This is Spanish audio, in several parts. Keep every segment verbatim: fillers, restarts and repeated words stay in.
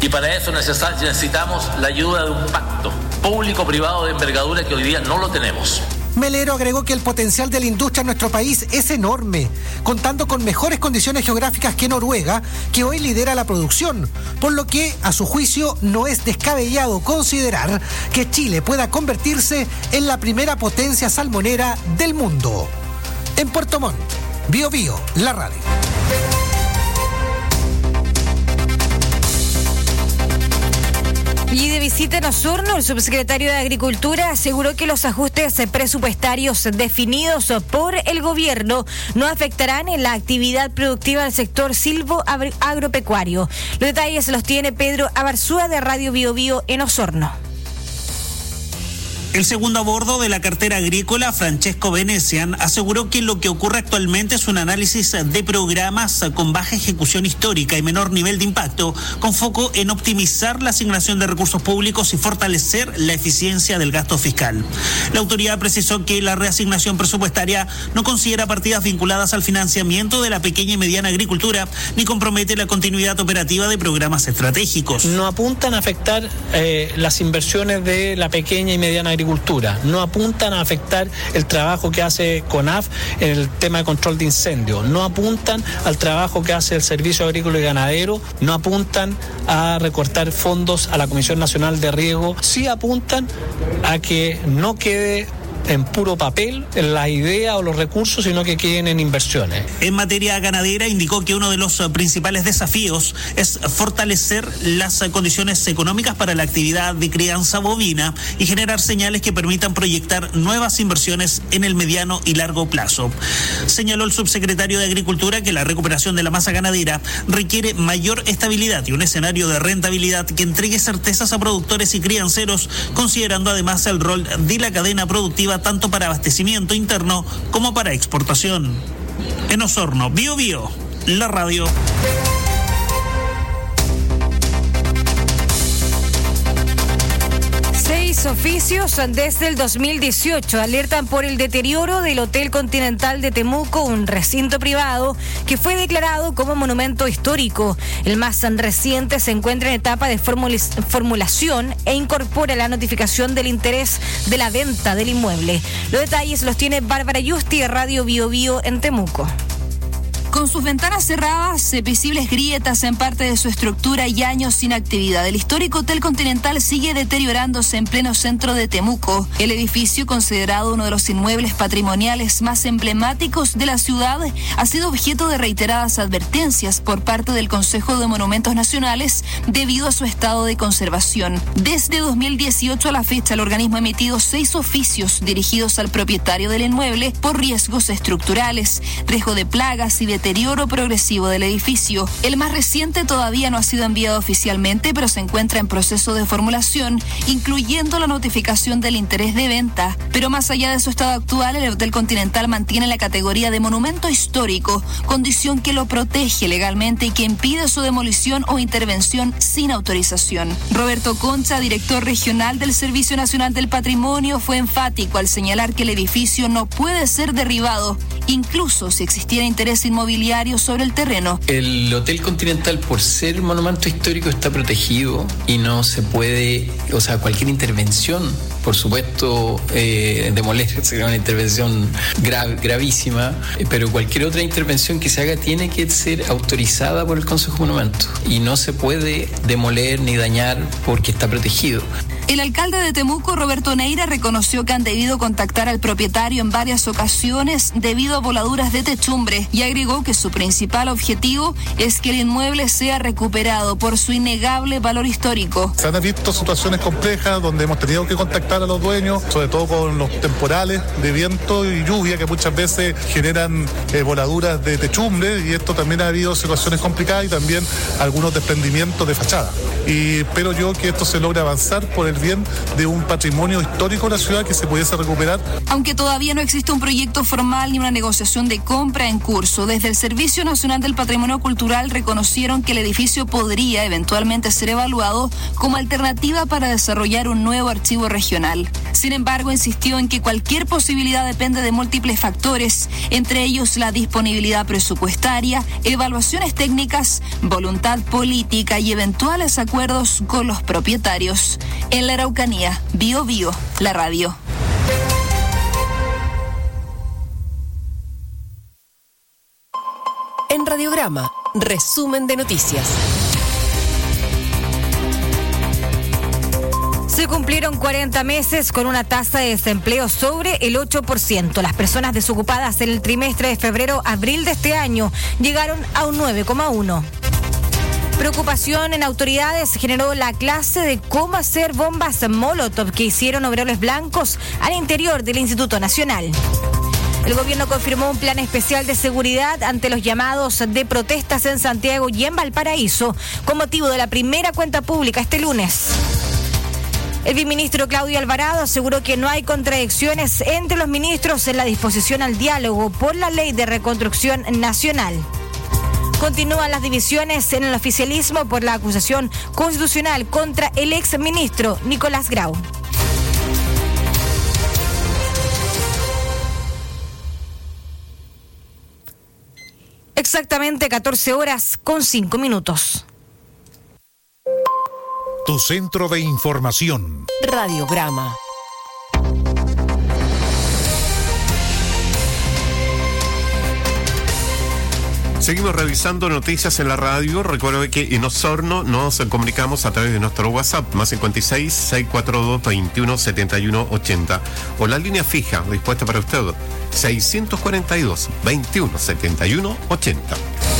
Y para eso necesitamos la ayuda de un pacto público-privado de envergadura que hoy día no lo tenemos. Melero agregó que el potencial de la industria en nuestro país es enorme, contando con mejores condiciones geográficas que Noruega, que hoy lidera la producción, por lo que, a su juicio, no es descabellado considerar que Chile pueda convertirse en la primera potencia salmonera del mundo. En Puerto Montt, Bío Bío, la radio. Y de visita en Osorno, el subsecretario de Agricultura aseguró que los ajustes presupuestarios definidos por el gobierno no afectarán en la actividad productiva del sector silvo-agropecuario. Los detalles los tiene Pedro Abarzúa de Radio Bío Bío en Osorno. El segundo a bordo de la cartera agrícola, Francesco Venecian, aseguró que lo que ocurre actualmente es un análisis de programas con baja ejecución histórica y menor nivel de impacto, con foco en optimizar la asignación de recursos públicos y fortalecer la eficiencia del gasto fiscal. La autoridad precisó que la reasignación presupuestaria no considera partidas vinculadas al financiamiento de la pequeña y mediana agricultura, ni compromete la continuidad operativa de programas estratégicos. No apuntan a afectar eh, las inversiones de la pequeña y mediana agricultura. Agricultura, no apuntan a afectar el trabajo que hace CONAF en el tema de control de incendios, no apuntan al trabajo que hace el Servicio Agrícola y Ganadero, no apuntan a recortar fondos a la Comisión Nacional de Riego, sí apuntan a que no quede en puro papel la idea o los recursos, sino que queden en inversiones. En materia ganadera, indicó que uno de los principales desafíos es fortalecer las condiciones económicas para la actividad de crianza bovina y generar señales que permitan proyectar nuevas inversiones en el mediano y largo plazo. Señaló el subsecretario de Agricultura que la recuperación de la masa ganadera requiere mayor estabilidad y un escenario de rentabilidad que entregue certezas a productores y crianceros, considerando además el rol de la cadena productiva tanto para abastecimiento interno como para exportación. En Osorno, Bío Bío, la radio. Seis oficios desde el dos mil dieciocho alertan por el deterioro del Hotel Continental de Temuco, un recinto privado que fue declarado como monumento histórico. El más reciente se encuentra en etapa de formula- formulación e incorpora la notificación del interés de la venta del inmueble. Los detalles los tiene Bárbara Yusti de Radio Bío Bío en Temuco. Con sus ventanas cerradas, visibles grietas en parte de su estructura y años sin actividad, el histórico Hotel Continental sigue deteriorándose en pleno centro de Temuco. El edificio, considerado uno de los inmuebles patrimoniales más emblemáticos de la ciudad, ha sido objeto de reiteradas advertencias por parte del Consejo de Monumentos Nacionales debido a su estado de conservación. Desde dos mil dieciocho a la fecha, el organismo ha emitido seis oficios dirigidos al propietario del inmueble por riesgos estructurales, riesgo de plagas y de deterioro progresivo del edificio. El más reciente todavía no ha sido enviado oficialmente, pero se encuentra en proceso de formulación, incluyendo la notificación del interés de venta. Pero más allá de su estado actual, el Hotel Continental mantiene la categoría de monumento histórico, condición que lo protege legalmente y que impide su demolición o intervención sin autorización. Roberto Concha, director regional del Servicio Nacional del Patrimonio, fue enfático al señalar que el edificio no puede ser derribado, incluso si existiera interés inmobiliario sobre el terreno. El Hotel Continental, por ser monumento histórico, está protegido y no se puede, o sea, cualquier intervención, por supuesto, eh, demoler sería una intervención grave, gravísima, pero cualquier otra intervención que se haga tiene que ser autorizada por el Consejo de Monumentos y no se puede demoler ni dañar porque está protegido. El alcalde de Temuco, Roberto Neira, reconoció que han debido contactar al propietario en varias ocasiones debido a voladuras de techumbre y agregó que su principal objetivo es que el inmueble sea recuperado por su innegable valor histórico. Se han visto situaciones complejas donde hemos tenido que contactar a los dueños, sobre todo con los temporales de viento y lluvia que muchas veces generan eh, voladuras de techumbre, y esto también ha habido situaciones complicadas y también algunos desprendimientos de fachada. Y espero yo que esto se logre avanzar por el bien de un patrimonio histórico de la ciudad que se pudiese recuperar. Aunque todavía no existe un proyecto formal ni una negociación de compra en curso, desde el Servicio Nacional del Patrimonio Cultural reconocieron que el edificio podría eventualmente ser evaluado como alternativa para desarrollar un nuevo archivo regional. Sin embargo, insistió en que cualquier posibilidad depende de múltiples factores, entre ellos la disponibilidad presupuestaria, evaluaciones técnicas, voluntad política y eventuales acuerdos con los propietarios. En la Araucanía, Bio Bio, la radio. En Radiograma, resumen de noticias. Se cumplieron cuarenta meses con una tasa de desempleo sobre el ocho por ciento. Las personas desocupadas en el trimestre de febrero-abril de este año llegaron a un nueve coma uno. Preocupación en autoridades generó la clase de cómo hacer bombas Molotov que hicieron obreros blancos al interior del Instituto Nacional. El gobierno confirmó un plan especial de seguridad ante los llamados de protestas en Santiago y en Valparaíso con motivo de la primera cuenta pública este lunes. El viceministro Claudio Alvarado aseguró que no hay contradicciones entre los ministros en la disposición al diálogo por la Ley de Reconstrucción Nacional. Continúan las divisiones en el oficialismo por la acusación constitucional contra el exministro Nicolás Grau. Exactamente catorce horas con cinco minutos. Tu centro de información. Radiograma. Seguimos revisando noticias en la radio. Recuerdo que en Osorno nos comunicamos a través de nuestro WhatsApp, más cincuenta y seis, seiscientos cuarenta y dos, veintiuno setenta y uno ochenta, o la línea fija dispuesta para usted, seiscientos cuarenta y dos, veintiuno setenta y uno ochenta.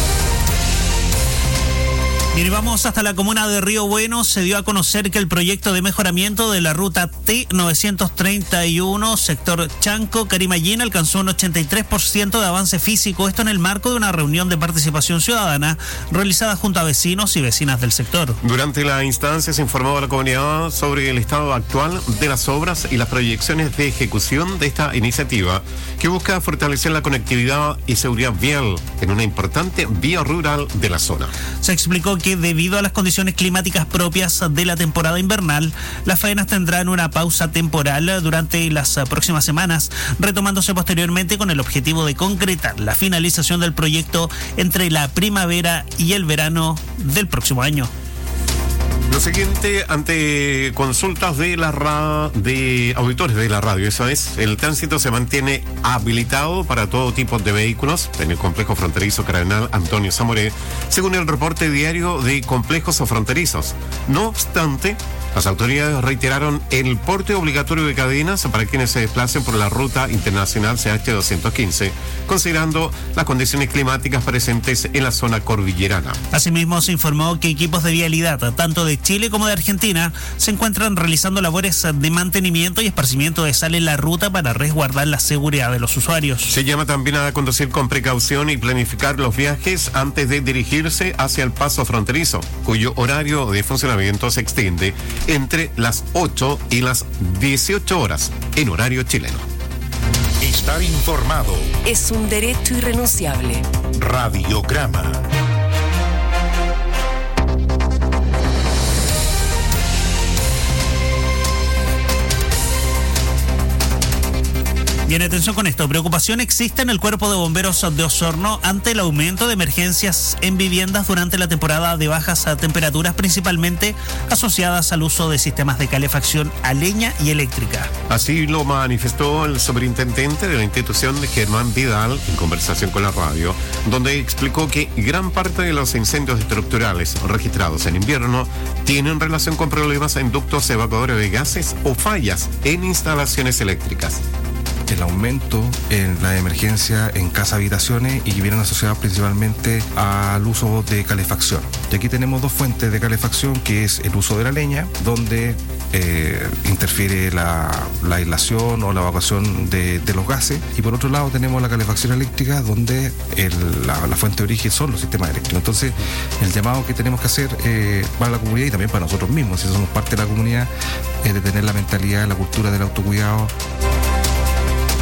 Y vamos hasta la comuna de Río Bueno. Se dio a conocer que el proyecto de mejoramiento de la ruta T novecientos treinta y uno, sector Chanco-Carimallén, alcanzó un ochenta y tres por ciento de avance físico. Esto en el marco de una reunión de participación ciudadana realizada junto a vecinos y vecinas del sector. Durante la instancia se informó a la comunidad sobre el estado actual de las obras y las proyecciones de ejecución de esta iniciativa, que busca fortalecer la conectividad y seguridad vial en una importante vía rural de la zona. Se explicó que debido a las condiciones climáticas propias de la temporada invernal, las faenas tendrán una pausa temporal durante las próximas semanas, retomándose posteriormente con el objetivo de concretar la finalización del proyecto entre la primavera y el verano del próximo año. Lo siguiente, ante consultas de la ra- de auditores de la radio, eso es, el tránsito se mantiene habilitado para todo tipo de vehículos en el complejo fronterizo Cardenal Antonio Zamoré, según el reporte diario de complejos fronterizos. No obstante, las autoridades reiteraron el porte obligatorio de cadenas para quienes se desplacen por la ruta internacional C H doscientos quince, considerando las condiciones climáticas presentes en la zona cordillerana. Asimismo, se informó que equipos de vialidad, tanto de Chile como de Argentina, se encuentran realizando labores de mantenimiento y esparcimiento de sal en la ruta para resguardar la seguridad de los usuarios. Se llama también a conducir con precaución y planificar los viajes antes de dirigirse hacia el paso fronterizo, cuyo horario de funcionamiento se extiende entre las ocho y las dieciocho horas en horario chileno. Estar informado es un derecho irrenunciable. Radiograma. Bien, atención con esto. Preocupación existe en el Cuerpo de Bomberos de Osorno ante el aumento de emergencias en viviendas durante la temporada de bajas temperaturas, principalmente asociadas al uso de sistemas de calefacción a leña y eléctrica. Así lo manifestó el superintendente de la institución, Germán Vidal, en conversación con la radio, donde explicó que gran parte de los incendios estructurales registrados en invierno tienen relación con problemas en ductos evacuadores de gases o fallas en instalaciones eléctricas. El aumento en la emergencia en casa habitaciones y que vienen asociados principalmente al uso de calefacción. Y aquí tenemos dos fuentes de calefacción, que es el uso de la leña, donde eh, interfiere la, la aislación o la evacuación de, de los gases, y por otro lado tenemos la calefacción eléctrica, donde el, la, la fuente de origen son los sistemas eléctricos. Entonces, el llamado que tenemos que hacer eh, para la comunidad y también para nosotros mismos, si somos parte de la comunidad, es de tener la mentalidad, la cultura del autocuidado.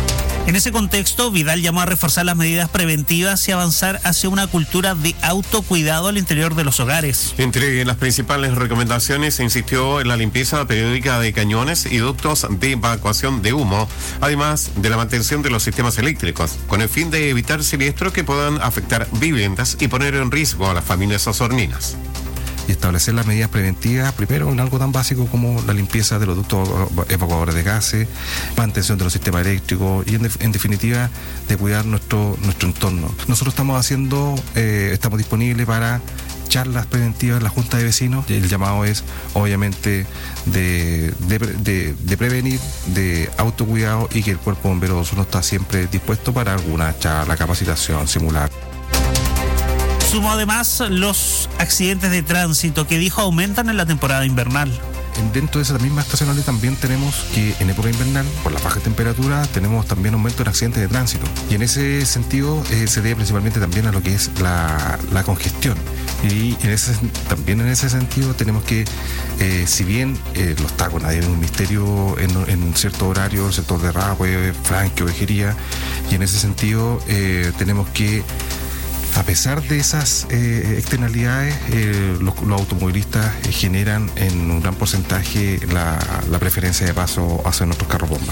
En ese contexto, Vidal llamó a reforzar las medidas preventivas y avanzar hacia una cultura de autocuidado al interior de los hogares. Entre las principales recomendaciones se insistió en la limpieza periódica de cañones y ductos de evacuación de humo, además de la mantención de los sistemas eléctricos, con el fin de evitar siniestros que puedan afectar viviendas y poner en riesgo a las familias osorninas. Y establecer las medidas preventivas, primero en algo tan básico como la limpieza de los ductos evacuadores de gases, mantención de los sistemas eléctricos y en, de, en definitiva de cuidar nuestro, nuestro entorno. Nosotros estamos haciendo, eh, estamos disponibles para charlas preventivas en la Junta de Vecinos. El llamado es obviamente de, de, de, de prevenir, de autocuidado y que el cuerpo bombero no está siempre dispuesto para alguna charla, capacitación, simular. Sumó además los accidentes de tránsito que dijo aumentan en la temporada invernal. Dentro de esa misma estacionalidad también tenemos que en época invernal, por la baja temperatura, tenemos también aumento en accidentes de tránsito. Y en ese sentido eh, se debe principalmente también a lo que es la, la congestión. Y en ese, también en ese sentido tenemos que, eh, si bien eh, los tacos, nadie es un misterio en, en cierto horario, el sector de Rahue, Franque, Ovejería, y en ese sentido eh, tenemos que, a pesar de esas eh, externalidades, eh, los, los automovilistas eh, generan en un gran porcentaje la, la preferencia de paso hacia nuestros carros bomba.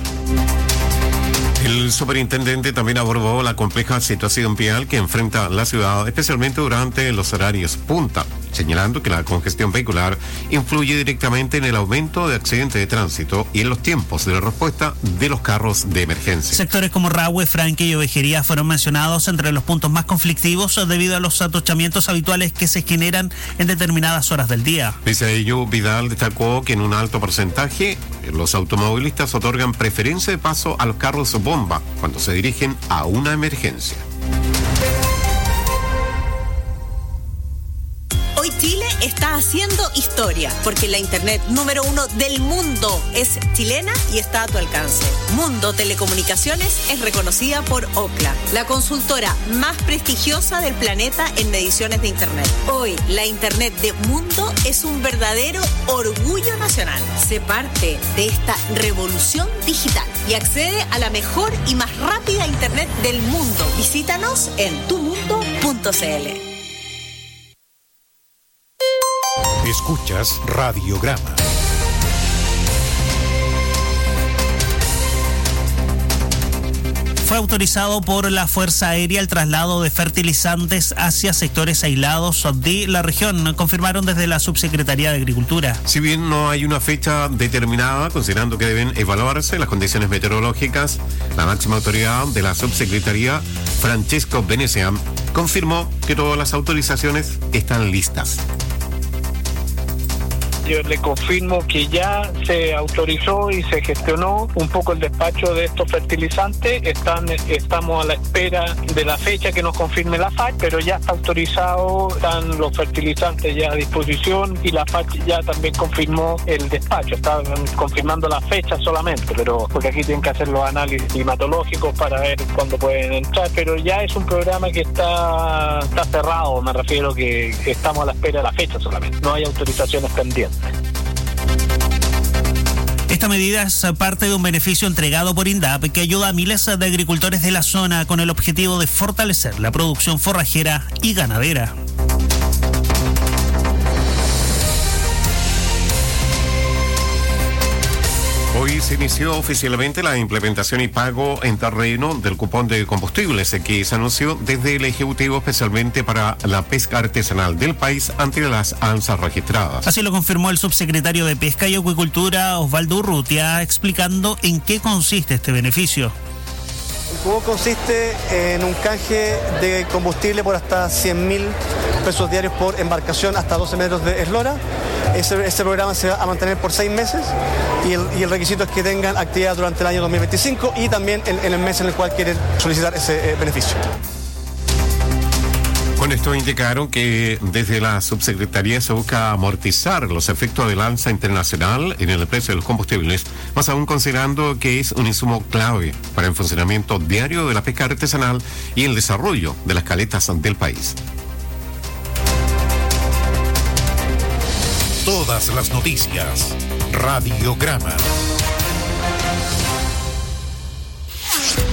El superintendente también abordó la compleja situación vial que enfrenta la ciudad, especialmente durante los horarios punta, señalando que la congestión vehicular influye directamente en el aumento de accidentes de tránsito y en los tiempos de respuesta de los carros de emergencia. Sectores como Rahue, Franque y Ovejería fueron mencionados entre los puntos más conflictivos debido a los atochamientos habituales que se generan en determinadas horas del día. Pese a ello, Vidal destacó que en un alto porcentaje los automovilistas otorgan preferencia de paso a los carros bomba cuando se dirigen a una emergencia. Hoy Chile está haciendo historia, porque la internet número uno del mundo es chilena y está a tu alcance. Mundo Telecomunicaciones es reconocida por Ookla, la consultora más prestigiosa del planeta en mediciones de internet. Hoy, la internet de Mundo es un verdadero orgullo nacional. Sé parte de esta revolución digital y accede a la mejor y más rápida internet del mundo. Visítanos en tu mundo punto c l. Escuchas Radiograma. Fue autorizado por la Fuerza Aérea el traslado de fertilizantes hacia sectores aislados de la región, confirmaron desde la Subsecretaría de Agricultura. Si bien no hay una fecha determinada, considerando que deben evaluarse las condiciones meteorológicas, la máxima autoridad de la Subsecretaría, Francesco Venezia, confirmó que todas las autorizaciones están listas. Yo le confirmo que ya se autorizó y se gestionó un poco el despacho de estos fertilizantes. Están, estamos a la espera de la fecha que nos confirme la F A C, pero ya está autorizado, están los fertilizantes ya a disposición y la F A C ya también confirmó el despacho. Están confirmando la fecha solamente, pero porque aquí tienen que hacer los análisis climatológicos para ver cuándo pueden entrar, pero ya es un programa que está, está cerrado, me refiero que estamos a la espera de la fecha solamente, no hay autorizaciones pendientes. Esta medida es parte de un beneficio entregado por INDAP que ayuda a miles de agricultores de la zona con el objetivo de fortalecer la producción forrajera y ganadera. Hoy se inició oficialmente la implementación y pago en terreno del cupón de combustibles que se anunció desde el Ejecutivo especialmente para la pesca artesanal del país ante las alzas registradas. Así lo confirmó el subsecretario de Pesca y Acuicultura, Osvaldo Urrutia, explicando en qué consiste este beneficio. El cupón consiste en un canje de combustible por hasta cien mil pesos diarios por embarcación hasta doce metros de eslora. Ese, ese programa se va a mantener por seis meses y el, y el requisito es que tengan actividad durante el año dos mil veinticinco y también en, en el mes en el cual quieren solicitar ese eh, beneficio. Con esto indicaron que desde la subsecretaría se busca amortizar los efectos del alza internacional en el precio de los combustibles, más aún considerando que es un insumo clave para el funcionamiento diario de la pesca artesanal y el desarrollo de las caletas del país. Todas las noticias. Radiograma.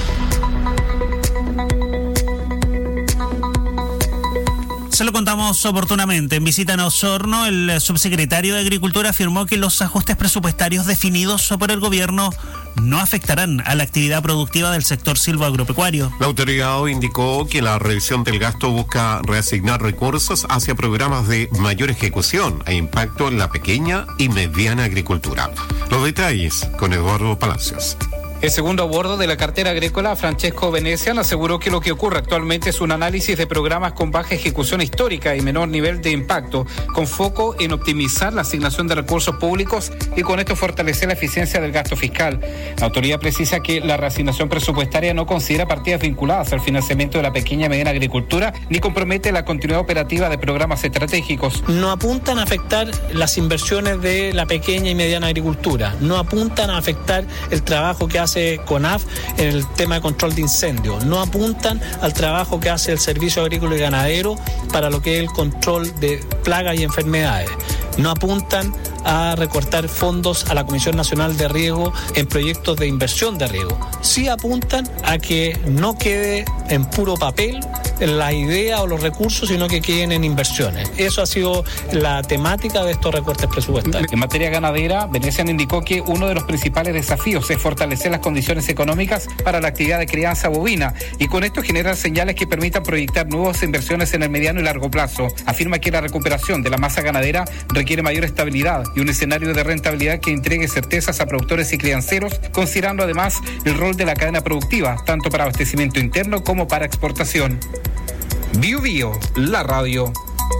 Se lo contamos oportunamente. En visita en Osorno, el subsecretario de Agricultura afirmó que los ajustes presupuestarios definidos por el gobierno no afectarán a la actividad productiva del sector silvoagropecuario. La autoridad indicó que la revisión del gasto busca reasignar recursos hacia programas de mayor ejecución e impacto en la pequeña y mediana agricultura. Los detalles con Eduardo Palacios. El segundo a bordo de la cartera agrícola, Francesco Venecian, aseguró que lo que ocurre actualmente es un análisis de programas con baja ejecución histórica y menor nivel de impacto, con foco en optimizar la asignación de recursos públicos y con esto fortalecer la eficiencia del gasto fiscal. La autoridad precisa que la reasignación presupuestaria no considera partidas vinculadas al financiamiento de la pequeña y mediana agricultura ni compromete la continuidad operativa de programas estratégicos. No apuntan a afectar las inversiones de la pequeña y mediana agricultura, no apuntan a afectar el trabajo que hace CONAF en el tema de control de incendios, no apuntan al trabajo que hace el Servicio Agrícola y Ganadero para lo que es el control de plagas y enfermedades, no apuntan a recortar fondos a la Comisión Nacional de Riego en proyectos de inversión de riego. Sí apuntan a que no quede en puro papel la idea o los recursos, sino que queden en inversiones. Eso ha sido la temática de estos recortes presupuestarios. En materia ganadera, Venecian indicó que uno de los principales desafíos es fortalecer las condiciones económicas para la actividad de crianza bovina y con esto generar señales que permitan proyectar nuevas inversiones en el mediano y largo plazo. Afirma que la recuperación de la masa ganadera requiere mayor estabilidad y un escenario de rentabilidad que entregue certezas a productores y crianceros, considerando además el rol de la cadena productiva, tanto para abastecimiento interno como para exportación. Bio Bio, la radio.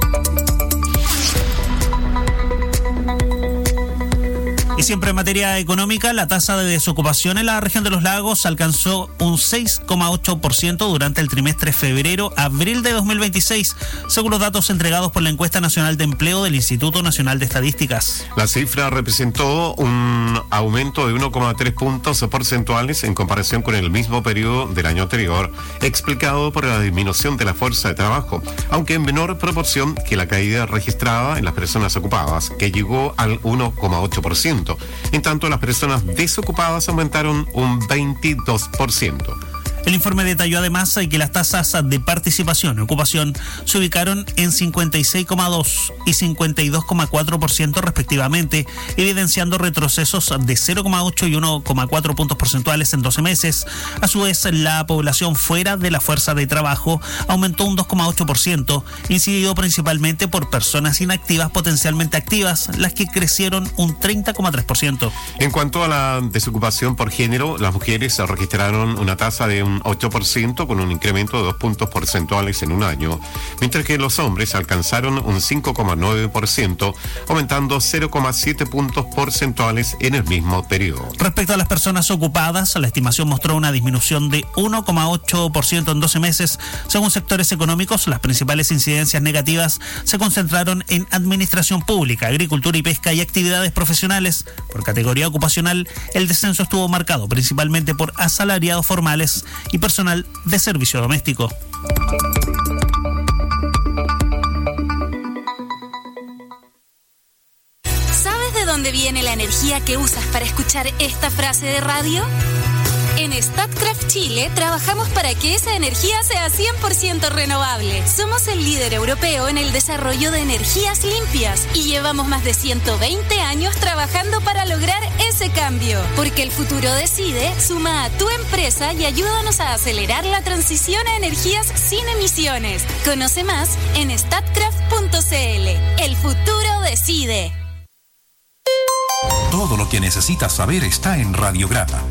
Y siempre en materia económica, la tasa de desocupación en la región de los lagos alcanzó un seis coma ocho por ciento durante el trimestre febrero-abril de dos mil veintiséis, según los datos entregados por la Encuesta Nacional de Empleo del Instituto Nacional de Estadísticas. La cifra representó un aumento de uno coma tres puntos porcentuales en comparación con el mismo periodo del año anterior, explicado por la disminución de la fuerza de trabajo, aunque en menor proporción que la caída registrada en las personas ocupadas, que llegó al uno coma ocho por ciento. En tanto, las personas desocupadas aumentaron un veintidós por ciento. El informe detalló además que las tasas de participación y ocupación se ubicaron en cincuenta y seis coma dos y cincuenta y dos coma cuatro por ciento respectivamente, evidenciando retrocesos de cero coma ocho y uno coma cuatro puntos porcentuales en doce meses. A su vez, la población fuera de la fuerza de trabajo aumentó un dos coma ocho por ciento, incidido principalmente por personas inactivas potencialmente activas, las que crecieron un treinta coma tres por ciento. En cuanto a la desocupación por género, las mujeres registraron una tasa de un ocho por ciento con un incremento de dos puntos porcentuales en un año, mientras que los hombres alcanzaron un cinco coma nueve por ciento, aumentando cero coma siete puntos porcentuales en el mismo periodo. Respecto a las personas ocupadas, la estimación mostró una disminución de uno coma ocho por ciento en doce meses. Según sectores económicos, las principales incidencias negativas se concentraron en administración pública, agricultura y pesca y actividades profesionales. Por categoría ocupacional, el descenso estuvo marcado principalmente por asalariados formales y personal de servicio doméstico. ¿Sabes de dónde viene la energía que usas para escuchar esta frase de radio? En Statkraft Chile trabajamos para que esa energía sea cien por ciento renovable. Somos el líder europeo en el desarrollo de energías limpias y llevamos más de ciento veinte años trabajando para lograr ese cambio. Porque el futuro decide, suma a tu empresa y ayúdanos a acelerar la transición a energías sin emisiones. Conoce más en statkraft punto c l. El futuro decide. Todo lo que necesitas saber está en Radiograma.